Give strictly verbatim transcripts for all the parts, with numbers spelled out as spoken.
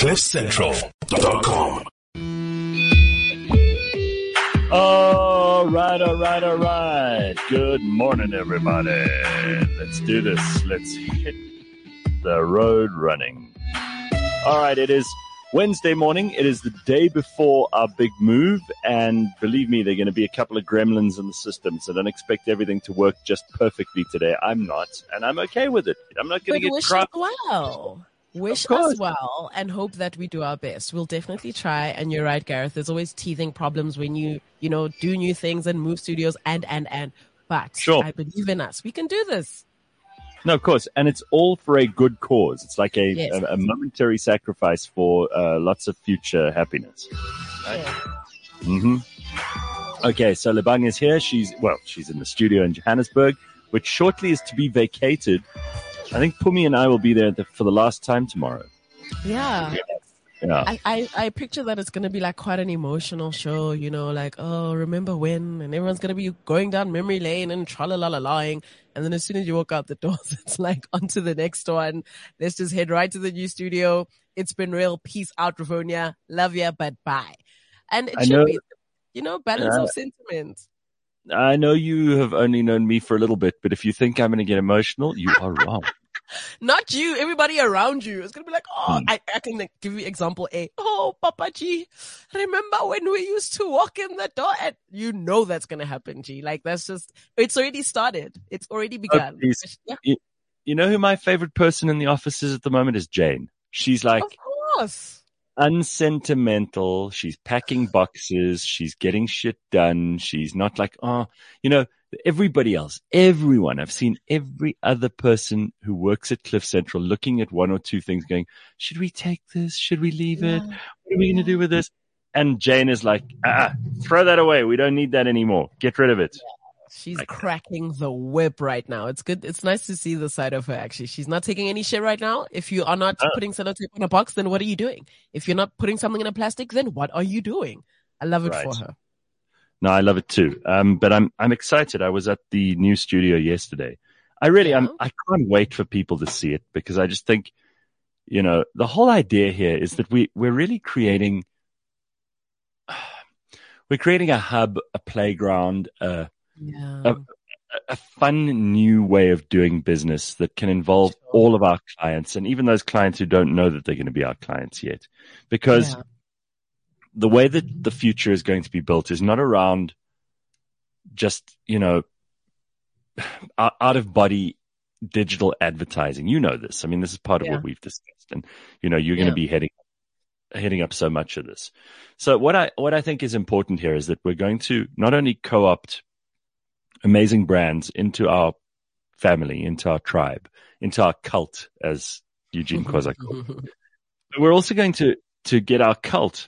cliff central dot com. All right, all right, all right. Good morning, everybody. Let's do this. Let's hit the road running. All right, it is Wednesday morning. It is the day before our big move, and believe me, there are going to be a couple of gremlins in the system, so don't expect everything to work just perfectly today. I'm not, and I'm okay with it. I'm not going to get wish crap. us well. Wish us well and hope that we do our best. We'll definitely try. And you're right, Gareth. There's always teething problems when you, you know, do new things and move studios and, and, and. But Sure. I believe in us. We can do this. No, of course. And it's all for a good cause. It's like a, Yes. a, a momentary sacrifice for uh, lots of future happiness. Right? Yeah. Mm-hmm. Okay, so Lebang is here. She's, well, she's in the studio in Johannesburg, which shortly is to be vacated. I think Pumi and I will be there the, for the last time tomorrow. Yeah. Yeah. I, I, I picture that it's going to be like quite an emotional show, you know, like, oh, remember when? And everyone's going to be going down memory lane and tra-la-la-la-lying. And then as soon as you walk out the doors, it's like on to the next one. Let's just head right to the new studio. It's been real. Peace out, Ravonia. Love ya, but bye. And it I should know- be, you know, balance Yeah. of sentiment. I know you have only known me for a little bit, but if you think I'm going to get emotional, you are wrong. Not you, everybody around you. It's going to be like, oh, Hmm. I, I can like, give you example A. Oh, Papa G, remember when we used to walk in the door? And you know that's going to happen, G. Like, that's just, it's already started. It's already begun. please. Yeah, You, you know who my favorite person in the office is at the moment is Jane. She's like of course. unsentimental. She's packing boxes. She's getting shit done. She's not like, oh, you know, everybody else, everyone. I've seen every other person who works at Cliff Central looking at one or two things going, should we take this? Should we leave it? Yeah. What are we going to do with this? And Jane is like, ah, throw that away. We don't need that anymore. Get rid of it. She's Like- cracking the whip right now. It's good. It's nice to see the side of her, actually. She's not taking any shit right now. If you are not Oh. putting sellotape on a box, then what are you doing? If you're not putting something in a plastic, then what are you doing? I love it Right. for her. No, I love it too. Um, but I'm, I'm excited. I was at the new studio yesterday. I really, Yeah. I'm, I can't wait for people to see it because I just think, you know, the whole idea here is that we, we're really creating, we're creating a hub, a playground, a, Yeah. a, a fun new way of doing business that can involve Sure. all of our clients and even those clients who don't know that they're going to be our clients yet. Because Yeah. the way that the future is going to be built is not around just, you know, out of body digital advertising. You know this. I mean, this is part of Yeah. what we've discussed. And, you know, you're going Yeah. to be heading, heading up so much of this. So what I, what I think is important here is that we're going to not only co-opt amazing brands into our family, into our tribe, into our cult, as Eugene Kozak called it. But we're also going to, to get our cult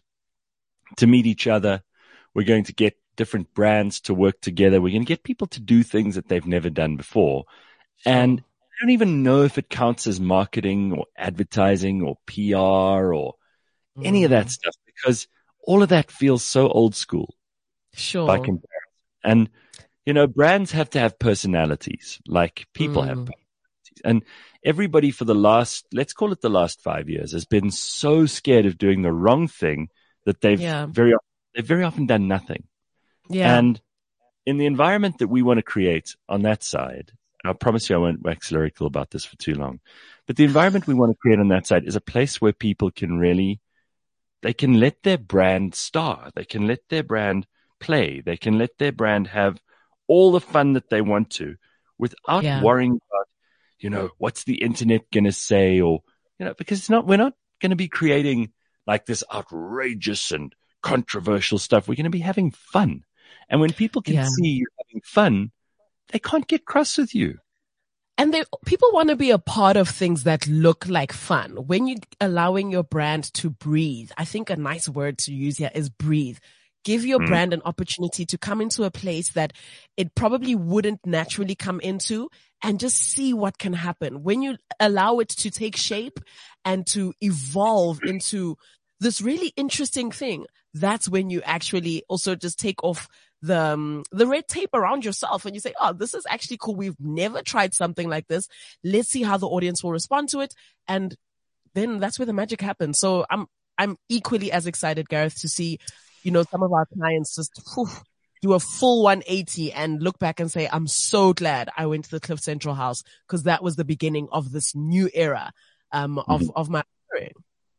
to meet each other. We're going to get different brands to work together. We're going to get people to do things that they've never done before. And I don't even know if it counts as marketing or advertising or P R or any of that stuff because all of that feels so old school Sure. by comparison. And, you know, brands have to have personalities like people have Mm. personalities. And everybody for the last, let's call it the last five years, has been so scared of doing the wrong thing that they've Yeah. very, they've very often done nothing. Yeah. And in the environment that we want to create on that side, I promise you I won't wax lyrical about this for too long, but the environment we want to create on that side is a place where people can really, they can let their brand star. They can let their brand play. They can let their brand have all the fun that they want to without Yeah. worrying about, you know, what's the internet going to say or, you know, because it's not, we're not going to be creating like this outrageous and controversial stuff. We're going to be having fun. And when people can Yeah. see you having fun, they can't get cross with you. And they, people want to be a part of things that look like fun. When you're allowing your brand to breathe, I think a nice word to use here is breathe. Give your Mm. brand an opportunity to come into a place that it probably wouldn't naturally come into and just see what can happen. When you allow it to take shape and to evolve into this really interesting thing, that's when you actually also just take off the um, the red tape around yourself and you say, oh, this is actually cool. We've never tried something like this. Let's see how the audience will respond to it. And then that's where the magic happens. So I'm, I'm equally as excited, Gareth, to see, you know, some of our clients just whew, do a full one eighty and look back and say, I'm so glad I went to the Cliff Central house because that was the beginning of this new era, um, of, mm-hmm. of my career.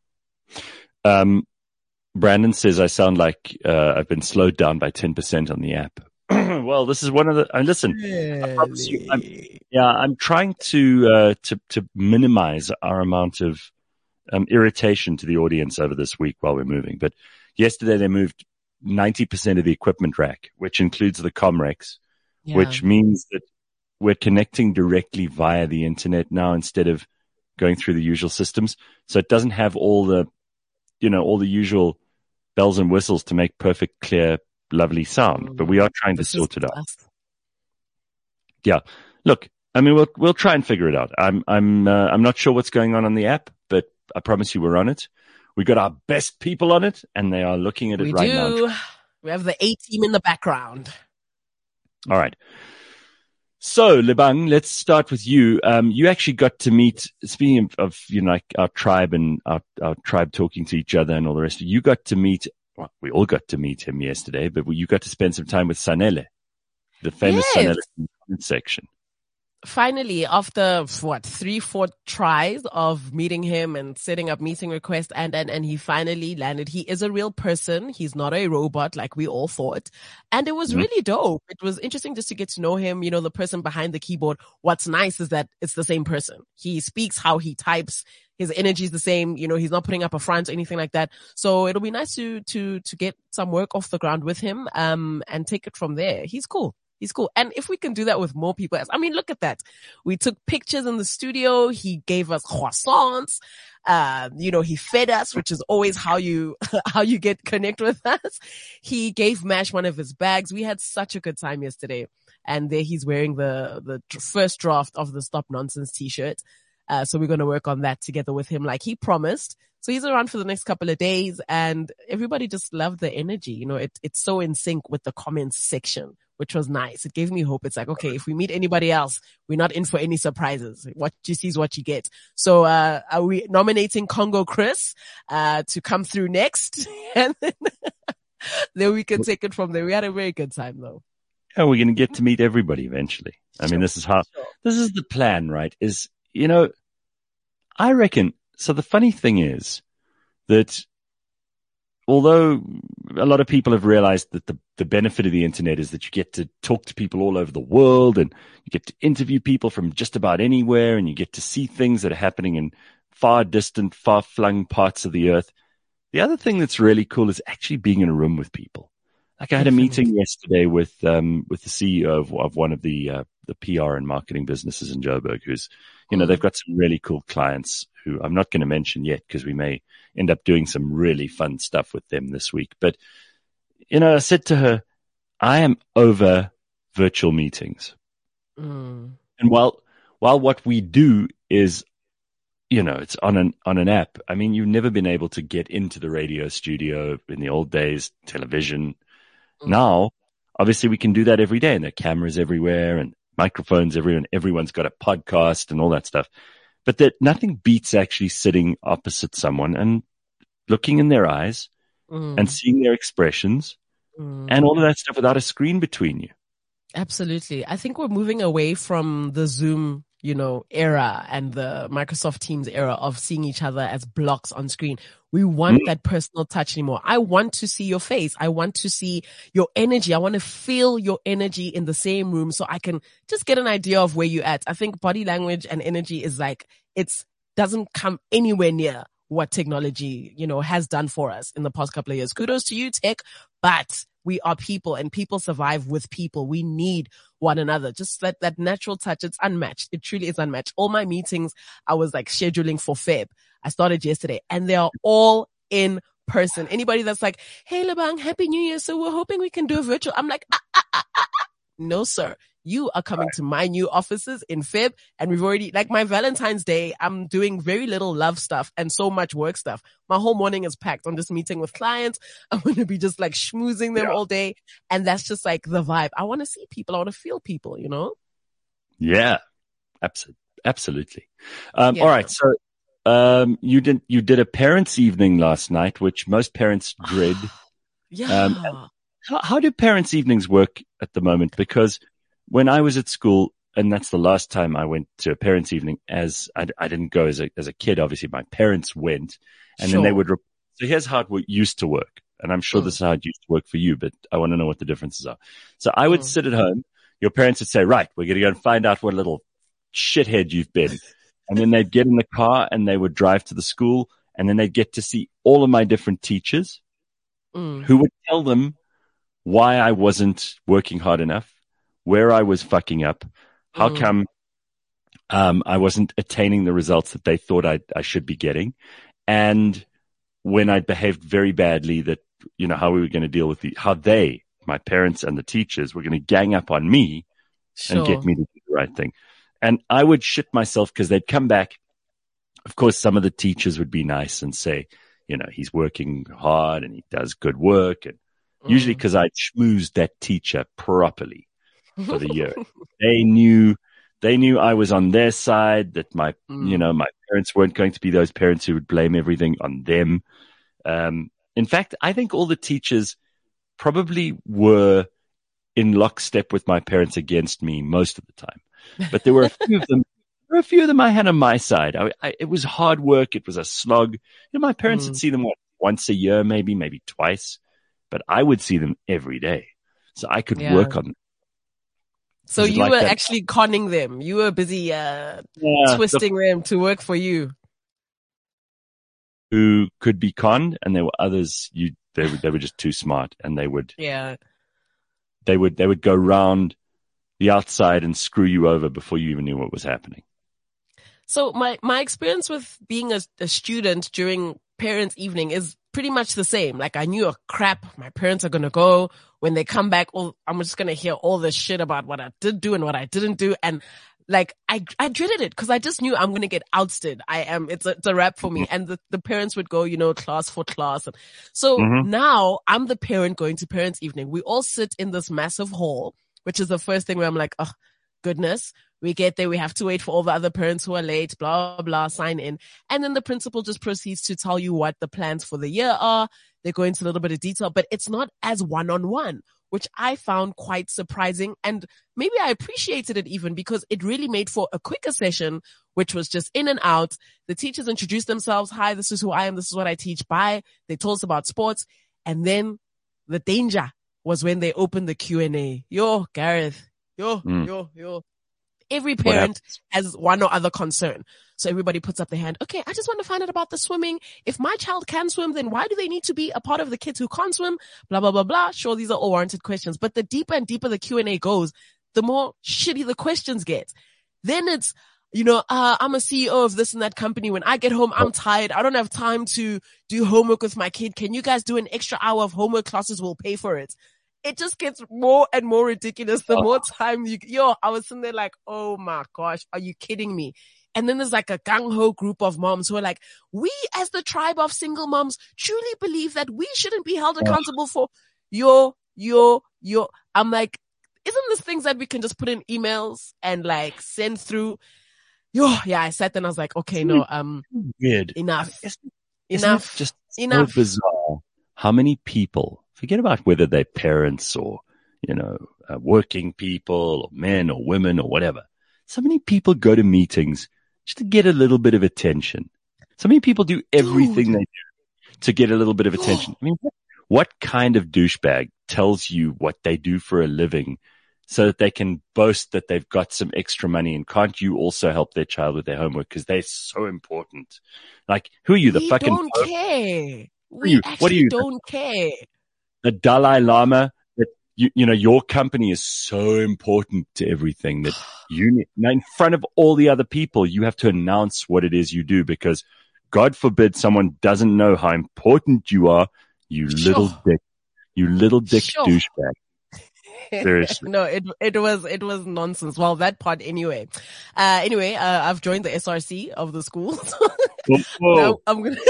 Um, Brandon says I sound like, uh, I've been slowed down by ten percent on the app. Well, this is one of the, uh, listen, really? I promise you, I'm, yeah, I'm trying to, uh, to, to minimize our amount of, um, irritation to the audience over this week while we're moving. But yesterday they moved ninety percent of the equipment rack, which includes the Comrex, yeah. which means that we're connecting directly via the internet now instead of going through the usual systems. So it doesn't have all the, you know, all the usual bells and whistles to make perfect, clear, lovely sound, but we are trying to sort it out. Yeah. Look, I mean, we'll, we'll try and figure it out. I'm, I'm, uh, I'm not sure what's going on on the app, but I promise you we're on it. We got our best people on it and they are looking at it we right do. now. We have the A team in the background. All right. So, Lebang, let's start with you. Um, you actually got to meet, speaking of, of, you know, like our tribe and our, our tribe talking to each other and all the rest, you got to meet, well, we all got to meet him yesterday, but you got to spend some time with Sanele, the famous yes. Sanele in the comment section. Finally, after what, three, four tries of meeting him and setting up meeting requests, and, and, and he finally landed. He is a real person. He's not a robot like we all thought. And it was mm-hmm. really dope. It was interesting just to get to know him, you know, the person behind the keyboard. What's nice is that it's the same person. He speaks how he types. His energy is the same. You know, he's not putting up a front or anything like that. So it'll be nice to, to, to get some work off the ground with him, um, and take it from there. He's cool. He's cool. And if we can do that with more people, I mean, look at that. We took pictures in the studio. He gave us croissants. Uh, you know, he fed us, which is always how you, how you get connect with us. He gave Mash one of his bags. We had such a good time yesterday. And there he's wearing the, the first draft of the Stop Nonsense t-shirt. Uh, so we're going to work on that together with him like he promised. So he's around for the next couple of days and everybody just loved the energy. You know, it, it's so in sync with the comments section, which was nice. It gave me hope. It's like, okay, if we meet anybody else, we're not in for any surprises. What you see is what you get. So, uh, are we nominating Congo Chris, uh, to come through next? And then, then we can take it from there. We had a very good time though. Yeah, we're going to get to meet everybody eventually. I sure. mean, this is how, sure. this is the plan, right? Is, you know, I reckon, so the funny thing is that although a lot of people have realized that the, the benefit of the internet is that you get to talk to people all over the world and you get to interview people from just about anywhere and you get to see things that are happening in far distant, far flung parts of the earth. The other thing that's really cool is actually being in a room with people. Like I had a meeting yesterday with, um, with the C E O of, of one of the, uh, the P R and marketing businesses in Joburg who's, you know, they've got some really cool clients who I'm not going to mention yet because we may end up doing some really fun stuff with them this week. But, you know, I said to her, I am over virtual meetings. Mm. And while, while what we do is, you know, it's on an, on an app. I mean, you've never been able to get into the radio studio in the old days, television. Mm. Now, obviously we can do that every day and there are cameras everywhere and microphones everywhere and everyone's got a podcast and all that stuff. But that nothing beats actually sitting opposite someone and looking in their eyes mm. and seeing their expressions mm. and all of that stuff without a screen between you. Absolutely. I think we're moving away from the Zoom, you know, era and the Microsoft Teams era of seeing each other as blocks on screen. We want mm. that personal touch anymore. I want to see your face. I want to see your energy. I want to feel your energy in the same room so I can just get an idea of where you're at. I think body language and energy is like, it's doesn't come anywhere near what technology, you know, has done for us in the past couple of years. Kudos to you, tech, but we are people and people survive with people. We need one another. Just that, that natural touch. It's unmatched. It truly is unmatched. All my meetings, I was like scheduling for Feb. I started yesterday and they are all in person. Anybody that's like, hey, Lebang, happy New Year. So we're hoping we can do a virtual. I'm like, ah, ah, ah, ah, ah. No, sir. You are coming to my new offices in Feb and we've already, like my Valentine's Day, I'm doing very little love stuff and so much work stuff. My whole morning is packed. I'm just meeting with clients. I'm going to be just like schmoozing them yeah. all day. And that's just like the vibe. I want to see people. I want to feel people, you know? Yeah, absolutely. Absolutely. Um, yeah. All right. So, um, you did you did a parents' evening last night, which most parents dread. Yeah. Um, how, how do parents' evenings work at the moment? Because when I was at school, and that's the last time I went to a parents' evening, as I, I didn't go as a as a kid. Obviously, my parents went, and Sure. then they would. Rep- so here's how it w- used to work, and I'm sure Mm. this is how it used to work for you, but I want to know what the differences are. So I would Mm. sit at home. Your parents would say, "Right, we're going to go and find out what little shithead you've been," and then they'd get in the car and they would drive to the school, and then they'd get to see all of my different teachers, Mm. who would tell them why I wasn't working hard enough, where I was fucking up, how Mm. come um, I wasn't attaining the results that they thought I, I should be getting, and when I behaved very badly, that, you know, how we were going to deal with the, how they, my parents and the teachers, were going to gang up on me and Sure. get me to do the right thing. And I would shit myself because they'd come back. Of course, some of the teachers would be nice and say, you know, he's working hard and he does good work. And usually Mm. because I'd schmoozed that teacher properly for the year. They knew, they knew I was on their side, that my, Mm. you know, my parents weren't going to be those parents who would blame everything on them. Um, in fact, I think all the teachers probably were in lockstep with my parents against me most of the time. But there were a few of them, there were a few of them I had on my side. I, I, it was hard work. It was a slog. You know, my parents Mm. would see them what, once a year, maybe, maybe twice, but I would see them every day. So I could Yeah. work on them. So Is it you like were that? actually conning them. You were busy uh, Yeah, the twisting them to work for you. who could be conned, and there were others you they were they were just too smart, and they would Yeah. they would they would go round the outside and screw you over before you even knew what was happening. So my, my experience with being a, a student during parents' evening is pretty much the same. Like I knew, oh crap, my parents are going to go. When they come back, all, I'm just going to hear all this shit about what I did do and what I didn't do. And like, I, I dreaded it because I just knew I'm going to get ousted. I am, it's a, it's a wrap for me. And the, the parents would go, you know, class for class. And so Mhm. now I'm the parent going to parents' evening. We all sit in this massive hall, which is the first thing where I'm like, oh goodness. We get there, we have to wait for all the other parents who are late, blah, blah, sign in. And then the principal just proceeds to tell you what the plans for the year are. They go into a little bit of detail, but it's not as one-on-one, which I found quite surprising. And maybe I appreciated it even because it really made for a quicker session, which was just in and out. The teachers introduced themselves. Hi, this is who I am. This is what I teach. Bye. They told us about sports. And then the danger was when they opened the Q and A. Yo, Gareth. Yo, Mm. yo, yo. Every What parent has one or other concern. So everybody puts up their hand. Okay, I just want to find out about the swimming. If my child can swim, then why do they need to be a part of the kids who can't swim? Blah, blah, blah, blah. Sure, these are all warranted questions. But the deeper and deeper the Q and A goes, the more shitty the questions get. Then it's, you know, uh, I'm a C E O of this and that company. When I get home, I'm tired. I don't have time to do homework with my kid. Can you guys do an extra hour of homework classes? We'll pay for it. It just gets more and more ridiculous the more time you, yo, I was sitting there like, oh my gosh, are you kidding me? And then there's like a gung-ho group of moms who are like, we as the tribe of single moms truly believe that we shouldn't be held accountable for your, your, your, I'm like, isn't this things that we can just put in emails and like send through? Yo, yeah, I sat there and I was like, okay, no, um, Weird. enough, Isn't, isn't enough, it just enough. so bizarre how many people, forget about whether they're parents or, you know, uh, working people or men or women or whatever. So many people go to meetings just to get a little bit of attention. So many people do everything Dude. they do to get a little bit of attention. I mean, what, what kind of douchebag tells you what they do for a living so that they can boast that they've got some extra money? And can't you also help their child with their homework? Because they're so important. Like, who are you, the we fucking don't Pope? care. We you? actually What are you? don't care. The Dalai Lama? That you, you know, your company is so important to everything that you need. Now, in front of all the other people, you have to announce what it is you do, because God forbid someone doesn't know how important you are. You Sure. little dick, you little dick Sure. douchebag. Seriously. No, it it was it was nonsense. Well, that part anyway. Uh, anyway, uh, I've joined the S R C of the school. Whoa. Now I'm gonna.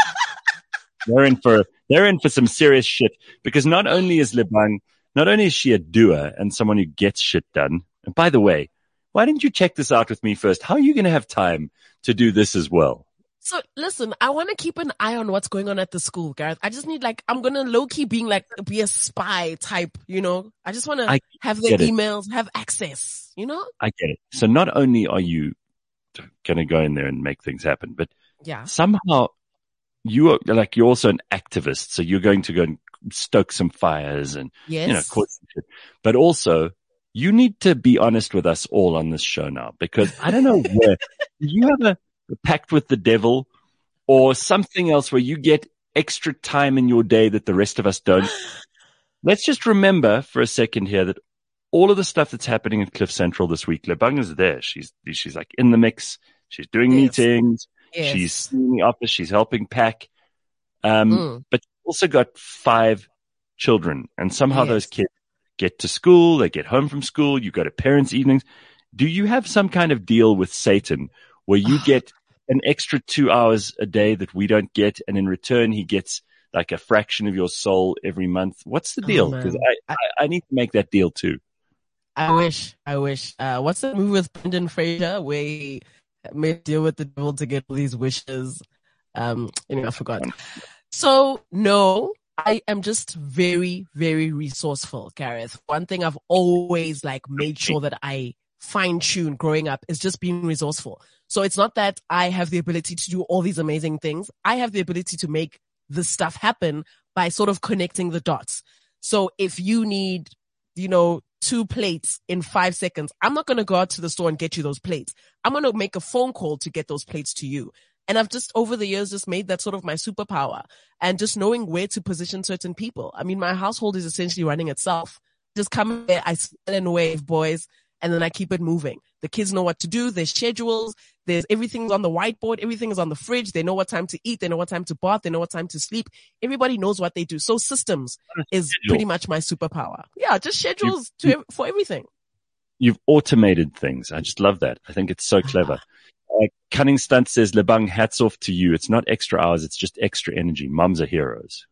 They're in for they're in for some serious shit, because not only is Lebang, not only is she a doer and someone who gets shit done. And by the way, why didn't you check this out with me first? How are you going to have time to do this as well? So listen, I want to keep an eye on what's going on at the school, Gareth. I just need like, I'm going to low key being like, be a spy type, you know, I just want to have their emails, have access, you know? I get it. So not only are you going to go in there and make things happen, but yeah, somehow you are like, you're also an activist. So you're going to go and stoke some fires and, yes. you know, cause some shit. But also you need to be honest with us all on this show now, because I don't know where you have a, a pact with the devil or something else where you get extra time in your day that the rest of us don't. Let's just remember for a second here that all of the stuff that's happening at Cliff Central this week, Lebang is there. She's, she's like in the mix. She's doing yes. meetings. Yes. She's in the office. She's helping pack. Um, mm. But you've also got five children, and somehow yes. those kids get to school. They get home from school. You go to parents' evenings. Do you have some kind of deal with Satan where you get an extra two hours a day that we don't get, and in return he gets like a fraction of your soul every month? What's the deal? Because oh, I, I, I need to make that deal too. I wish, I wish. Uh, what's that movie with Brendan Fraser where he made a deal with the devil to get all these wishes? Um, anyway, I forgot. So no, I am just very, very resourceful, Gareth. One thing I've always like made sure that I fine tune growing up is just being resourceful. So it's not that I have the ability to do all these amazing things. I have the ability to make this stuff happen by sort of connecting the dots. So if you need, you know, two plates in five seconds, I'm not going to go out to the store and get you those plates. I'm going to make a phone call to get those plates to you. And I've just over the years just made that sort of my superpower, and just knowing where to position certain people. I mean, my household is essentially running itself. Just come there, I spell and wave, boys, and then I keep it moving. The kids know what to do. There's schedules. There's everything's on the whiteboard. Everything is on the fridge. They know what time to eat. They know what time to bath. They know what time to sleep. Everybody knows what they do. So systems is Schedule. pretty much my superpower. Yeah, just schedules you, to for everything. You've automated things. I just love that. I think it's so clever. Uh, Cunning Stunt says, Lebang, hats off to you. It's not extra hours. It's just extra energy. Mums are heroes.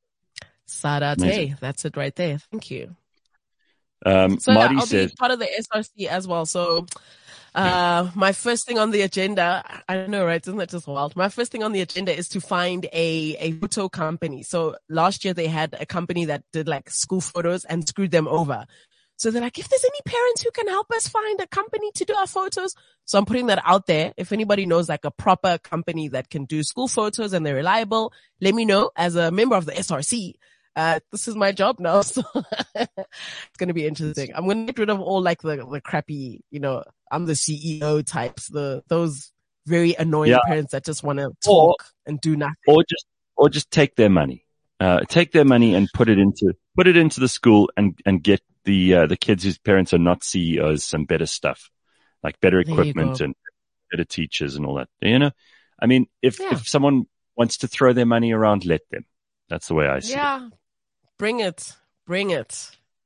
Sarate. That's it right there. Thank you. Um, so Marty yeah, I'll says, be part of the S R C as well. So, uh, my first thing on the agenda, I don't know, right? Isn't that just wild? My first thing on the agenda is to find a, a photo company. So last year they had a company that did like school photos and screwed them over. So they're like, if there's any parents who can help us find a company to do our photos. So I'm putting that out there. If anybody knows like a proper company that can do school photos and they're reliable, let me know. As a member of the S R C, uh, this is my job now. So it's going to be interesting. I'm going to get rid of all like the, the crappy, you know, I'm the C E O types, the, those very annoying yeah. parents that just want to talk or, and do nothing. Or just, or just take their money, uh, take their money and put it into, put it into the school and, and get the, uh, the kids whose parents are not C E Os some better stuff, like better equipment and better teachers and all that. You know, I mean, if, yeah. if someone wants to throw their money around, let them. That's the way I see yeah. it. Yeah. Bring it. Bring it.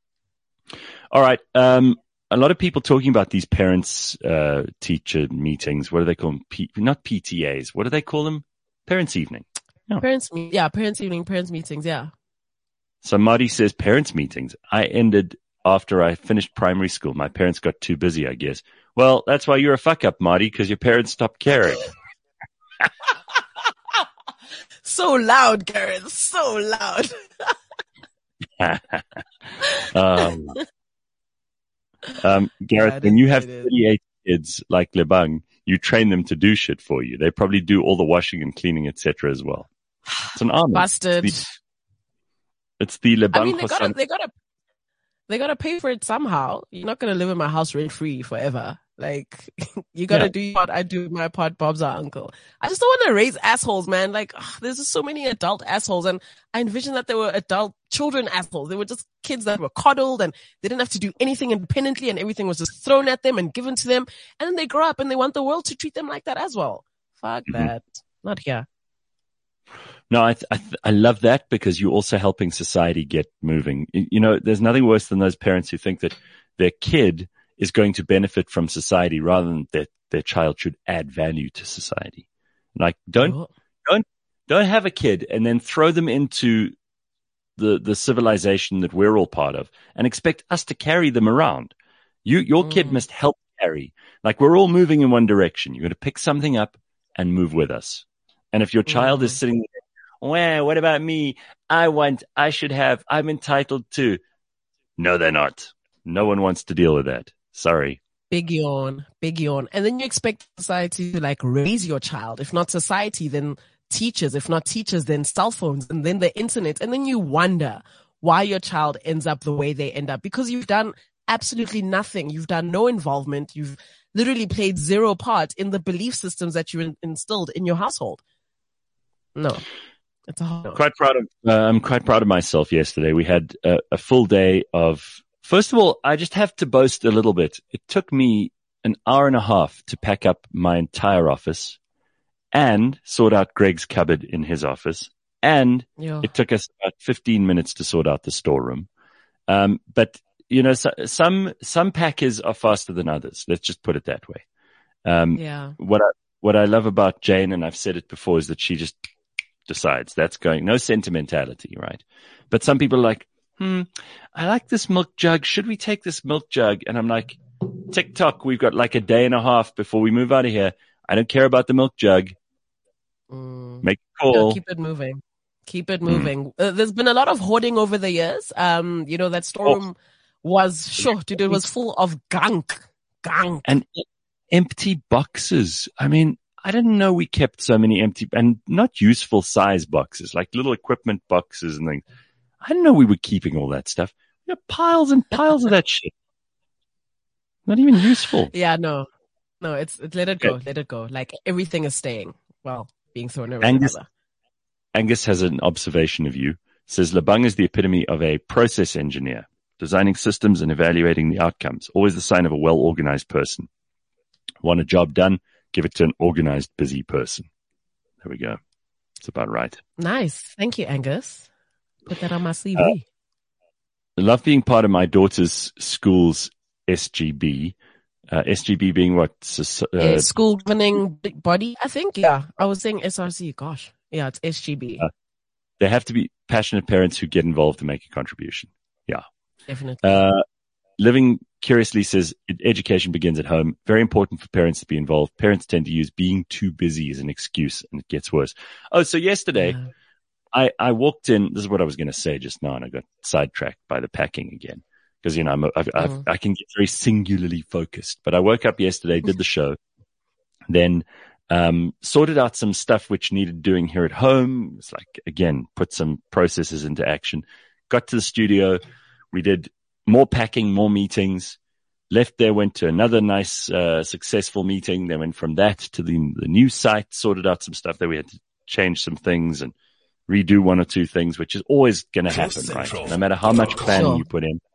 All right. Um, a lot of people talking about these parents, uh, teacher meetings. What do they call them? P- not P T As. What do they call them? Parents evening. No. Parents, yeah, parents evening, parents meetings. Yeah. So Marty says parents meetings. I ended after I finished primary school. My parents got too busy, I guess. Well, that's why you're a fuck up, Marty, because your parents stopped caring. So loud, Gareth. So loud. um, um, Gareth, when you have thirty-eight kids like Lebang, you train them to do shit for you. They probably do all the washing and cleaning, et cetera as well. It's an army. Busted. It's the, it's the Lebang. I mean, they gotta, they gotta, they gotta pay for it somehow. You're not gonna live in my house rent free forever. Like, you gotta yeah. do what I do with my part. Bob's our uncle. I just don't want to raise assholes, man. Like, ugh, there's just so many adult assholes, and I envisioned that there were adult children assholes. They were just kids that were coddled, and they didn't have to do anything independently, and everything was just thrown at them and given to them. And then they grow up and they want the world to treat them like that as well. Fuck mm-hmm. that. Not here. No, I, th- I, th- I love that, because you're also helping society get moving. You know, there's nothing worse than those parents who think that their kid is going to benefit from society rather than that their child should add value to society. Like, don't, oh. don't, don't have a kid and then throw them into the, the civilization that we're all part of and expect us to carry them around. You, your mm. kid must help carry. Like, we're all moving in one direction. You're going to pick something up and move with us. And if your child Mm. is sitting there, well, what about me? I want, I should have, I'm entitled to. No, they're not. No one wants to deal with that. Sorry. Big yawn, big yawn. And then you expect society to like raise your child. If not society, then teachers. If not teachers, then cell phones and then the internet. And then you wonder why your child ends up the way they end up because you've done absolutely nothing. You've done no involvement. You've literally played zero part in the belief systems that you in- instilled in your household. No, it's a hard no. Quite proud of, uh, I'm quite proud of myself yesterday. We had a, a full day of, first of all, I just have to boast a little bit. It took me an hour and a half to pack up my entire office and sort out Greg's cupboard in his office. And Yeah. it took us about fifteen minutes to sort out the storeroom. Um, but you know, so, some, some packers are faster than others. Let's just put it that way. Um, Yeah. what I, what I love about Jane, and I've said it before, is that she just decides that's going, no sentimentality, right? But some people are like, hmm, I like this milk jug. Should we take this milk jug? And I'm like, TikTok, we've got like a day and a half before we move out of here. I don't care about the milk jug. Mm. Make a No, call. keep it moving. Keep it moving. Uh, there's been a lot of hoarding over the years. Um, you know, that storeroom was, sure, dude, it was full of gunk. Gunk. And empty boxes. I mean, I didn't know we kept so many empty and not useful size boxes, like little equipment boxes and things. I didn't know we were keeping all that stuff. We have piles and piles of that shit. Not even useful. Yeah, no. No, it's, it's let it go. Okay. Let it go. Like everything is staying. Well, being thrown around. Angus, rather. Angus has an observation of you. Says Labang is the epitome of a process engineer, designing systems and evaluating the outcomes. Always the sign of a well-organized person. Want a job done? Give it to an organized, busy person. There we go. It's about right. Nice. Thank you, Angus. Put that on my C V. Uh, I love being part of my daughter's school's S G B. Uh, S G B being what? So, uh, Uh, school governing body, I think. Yeah. I was saying S R C. Gosh. Yeah, it's S G B. Uh, they have to be passionate parents who get involved to make a contribution. Yeah. Definitely. Uh, Living Curiously says education begins at home. Very important for parents to be involved. Parents tend to use being too busy as an excuse, and it gets worse. Oh, so yesterday Yeah. I, I walked in. This is what I was going to say just now, and I got sidetracked by the packing again because, you know, I'm, I've, I've, Mm. I can get very singularly focused. But I woke up yesterday, did the show, then um, sorted out some stuff which needed doing here at home. It's like, again, put some processes into action. Got to the studio. We did more packing, more meetings. Left there, went to another nice, uh, successful meeting. Then went from that to the, the new site, sorted out some stuff that we had to change some things and redo one or two things, which is always going to happen, right? No matter how much planning Sure. you put in.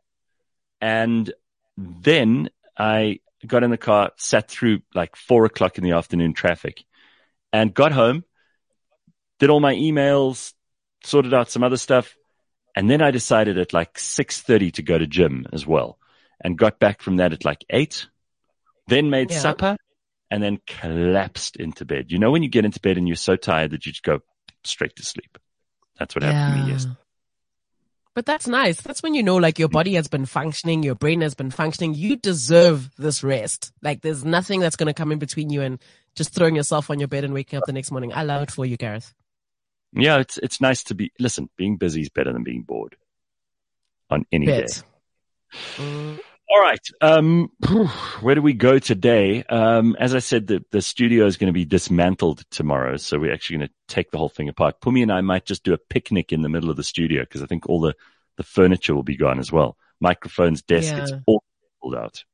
And then I got in the car, sat through like four o'clock in the afternoon traffic and got home, did all my emails, sorted out some other stuff. And then I decided at like six thirty to go to gym as well and got back from that at like eight, then made Yeah. supper and then collapsed into bed. You know, when you get into bed and you're so tired that you just go straight to sleep. That's what happened to me yesterday. But that's nice. That's when you know, like, your body has been functioning, your brain has been functioning. You deserve this rest. Like, there's nothing that's going to come in between you and just throwing yourself on your bed and waking up the next morning. I love it for you, Gareth. Yeah, it's it's nice to be. Listen, being busy is better than being bored on any Bet. day. Mm, All right. Um, where do we go today? Um, as I said, the, the studio is going to be dismantled tomorrow. So we're actually going to take the whole thing apart. Pumi and I might just do a picnic in the middle of the studio because I think all the, the furniture will be gone as well. Microphones, desk, Yeah. it's all pulled out.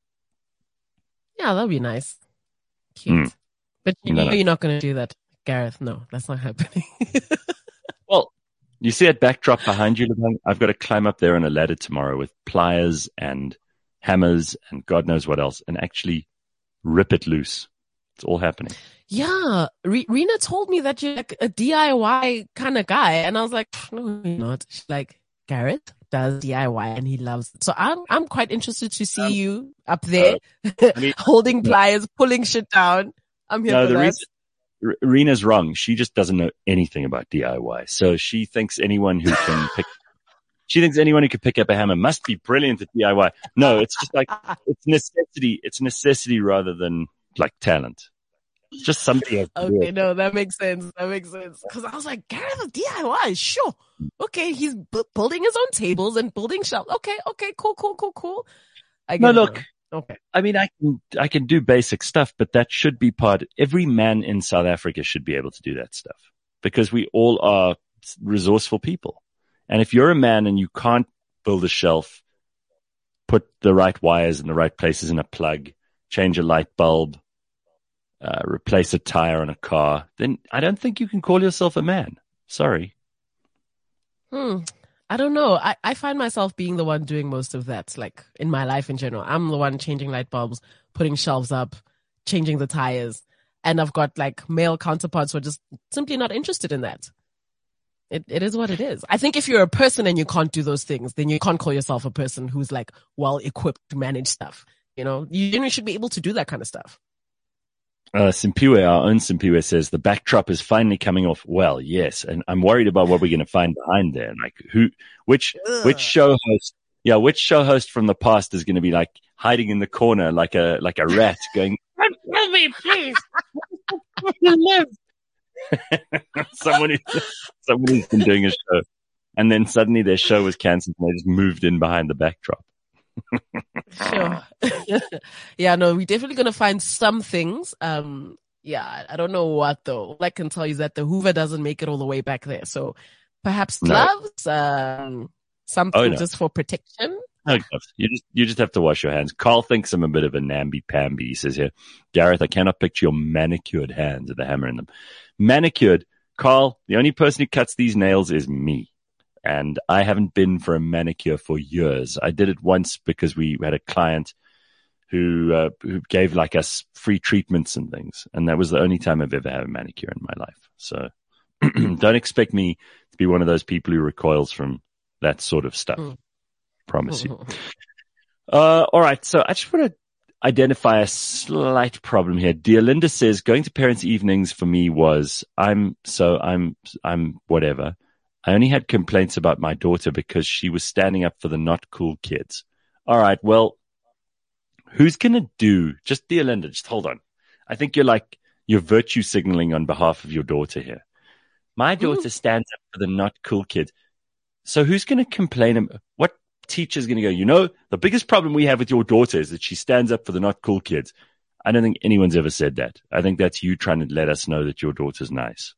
yeah, that'll be nice. Cute. Mm. But you No, know no. you're not going to do that, Gareth. No, that's not happening. Well, you see that backdrop behind you, Levang? I've got to climb up there on a ladder tomorrow with pliers and hammers and God knows what else and actually rip it loose. It's all happening. Yeah, Re- Rena told me that you're like a D I Y kind of guy, and I was like, no, you're not. She's like, Gareth does D I Y and he loves it. So I'm I'm quite interested to see Um, you up there, I mean- holding pliers, pulling shit down. I'm here No, for the that. reason R- Rena's wrong. She just doesn't know anything about D I Y. So she thinks anyone who can pick, she thinks anyone who can pick up a hammer must be brilliant at D I Y. No, it's just like, it's necessity. It's necessity rather than like talent. It's just something else to do Okay, it. no, that makes sense. That makes sense. Cause I was like, Gareth, D I Y, sure. Okay, he's bu- building his own tables and building shelves. Okay, okay, cool, cool, cool, cool. I get No, it look, now. Okay. I mean, I can, I can do basic stuff, but that should be part, every man in South Africa should be able to do that stuff because we all are resourceful people. And if you're a man and you can't build a shelf, put the right wires in the right places in a plug, change a light bulb, uh, replace a tire on a car, then I don't think you can call yourself a man. Sorry. Hmm. I don't know. I, I find myself being the one doing most of that, like in my life in general. I'm the one changing light bulbs, putting shelves up, changing the tires. And I've got like male counterparts who are just simply not interested in that. It It is what it is. I think if you're a person and you can't do those things, then you can't call yourself a person who's like well equipped to manage stuff. You know, you generally should be able to do that kind of stuff. Uh, Simpiwe, our own Simpiwe says the backdrop is finally coming off. Well, yes. And I'm worried about what we're going to find behind there. Like who, which, Ugh. which show host, yeah, which show host from the past is going to be like hiding in the corner like a, like a rat going, don't kill me, please. someone, who, someone who's been doing a show and then suddenly their show was cancelled and they just moved in behind the backdrop. Sure. Yeah, no, we're definitely going to find some things. Um, yeah, I don't know what though. All I can tell you is that the Hoover doesn't make it all the way back there. So perhaps No. gloves, um, something Oh, no. just for protection. No, you just you just have to wash your hands. Carl thinks I'm a bit of a namby-pamby. He says here, Gareth, I cannot picture your manicured hands with a hammer in them. Manicured, Carl, the only person who cuts these nails is me. And I haven't been for a manicure for years. I did it once because we had a client who uh, who gave like us free treatments and things. And that was the only time I've ever had a manicure in my life. So don't expect me to be one of those people who recoils from that sort of stuff. Mm. Promise you. Uh, all right. So I just want to identify a slight problem here. Dear Linda says going to parents' evenings for me was I'm so I'm I'm whatever. I only had complaints about my daughter because she was standing up for the not cool kids. All right. Well, who's going to do just dear Linda, just hold on. I think you're like, you're virtue signaling on behalf of your daughter here. My daughter mm. stands up for the not cool kids. So who's going to complain? What teacher's going to go, you know, the biggest problem we have with your daughter is that she stands up for the not cool kids. I don't think anyone's ever said that. I think that's you trying to let us know that your daughter's nice.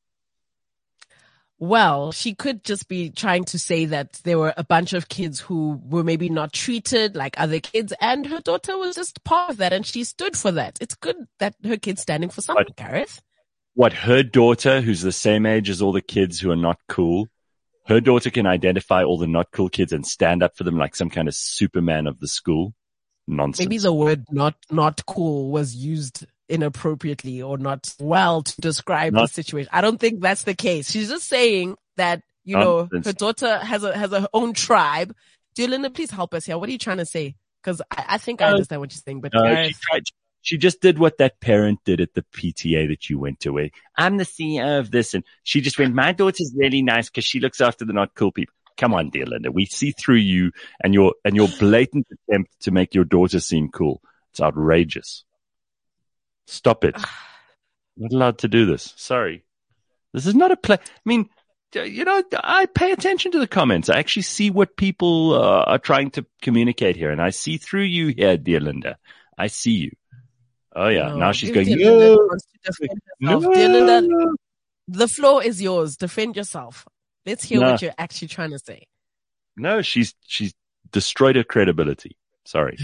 Well, she could just be trying to say that there were a bunch of kids who were maybe not treated like other kids, and her daughter was just part of that, and she stood for that. It's good that her kid's standing for something, what, Gareth. What, her daughter, who's the same age as all the kids who are not cool, her daughter can identify all the not cool kids and stand up for them like some kind of Superman of the school? Nonsense. Maybe the word not not cool was used inappropriately or not well to describe not, the situation. I don't think that's the case. She's just saying that, you nonsense. know, her daughter has a has her own tribe. Dear Linda, please help us here. What are you trying to say? Because I, I think I understand what you're saying. But no, Gareth, she, tried, she just did what that parent did at the P T A that you went to. Where I'm the C E O of this, and she just went, my daughter's really nice because she looks after the not cool people. Come on, dear Linda. We see through you and your and your blatant attempt to make your daughter seem cool. It's outrageous. Stop it. I'm not allowed to do this. Sorry. This is not a play. I mean, you know, I pay attention to the comments. I actually see what people uh, are trying to communicate here. And I see through you here, dear Linda. I see you. Oh, yeah. No, now she's going, no. no. Dear Linda, the floor is yours. Defend yourself. Let's hear no. what you're actually trying to say. No, she's she's destroyed her credibility. Sorry.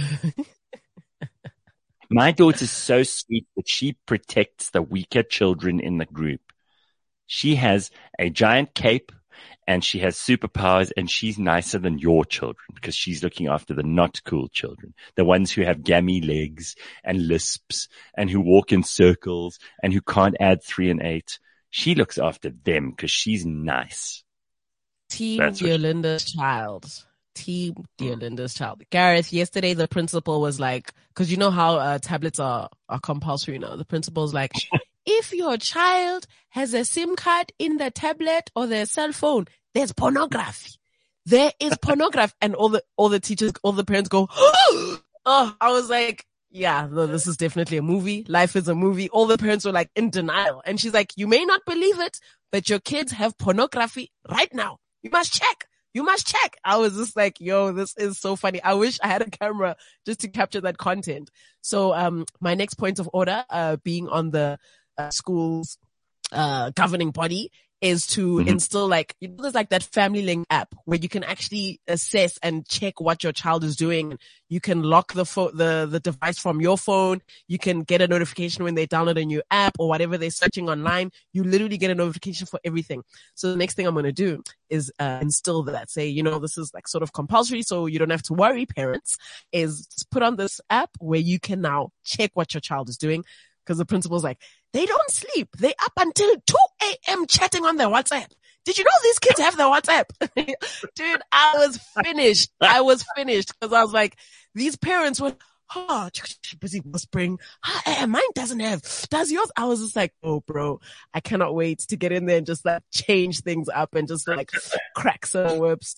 My daughter's so sweet that she protects the weaker children in the group. She has a giant cape and she has superpowers, and she's nicer than your children because she's looking after the not cool children, the ones who have gammy legs and lisps and who walk in circles and who can't add three and eight. She looks after them because she's nice. Team Dear Linda's child. Team Dear Linda's child. Gareth, yesterday the principal was like, because you know how uh, tablets are, are compulsory now. The principal's like, if your child has a SIM card in the tablet or their cell phone, there's pornography. There is pornography. And all the all the teachers, all the parents go, oh, I was like, yeah, no, this is definitely a movie. Life is a movie. All the parents were like in denial. And she's like, you may not believe it, but your kids have pornography right now. You must check. You must check. I was just like, yo, this is so funny. I wish I had a camera just to capture that content. So, um, my next point of order, uh, being on the uh, school's, uh, governing body is to mm-hmm. instill like, you know, there's like that Family Link app where you can actually assess and check what your child is doing. You can lock the phone, the, the device from your phone. You can get a notification when they download a new app or whatever they're searching online. You literally get a notification for everything. So the next thing I'm going to do is, uh, instill that. Say, you know, this is like sort of compulsory. So you don't have to worry, parents, is put on this app where you can now check what your child is doing. Cause the principal's like, they don't sleep. They up until two a.m. chatting on their WhatsApp. Did you know these kids have their WhatsApp? Dude, I was finished. I was finished because I was like, these parents were, oh, busy whispering. Oh, mine doesn't have. Does yours? I was just like, oh, bro, I cannot wait to get in there and just like change things up and just like crack some whips.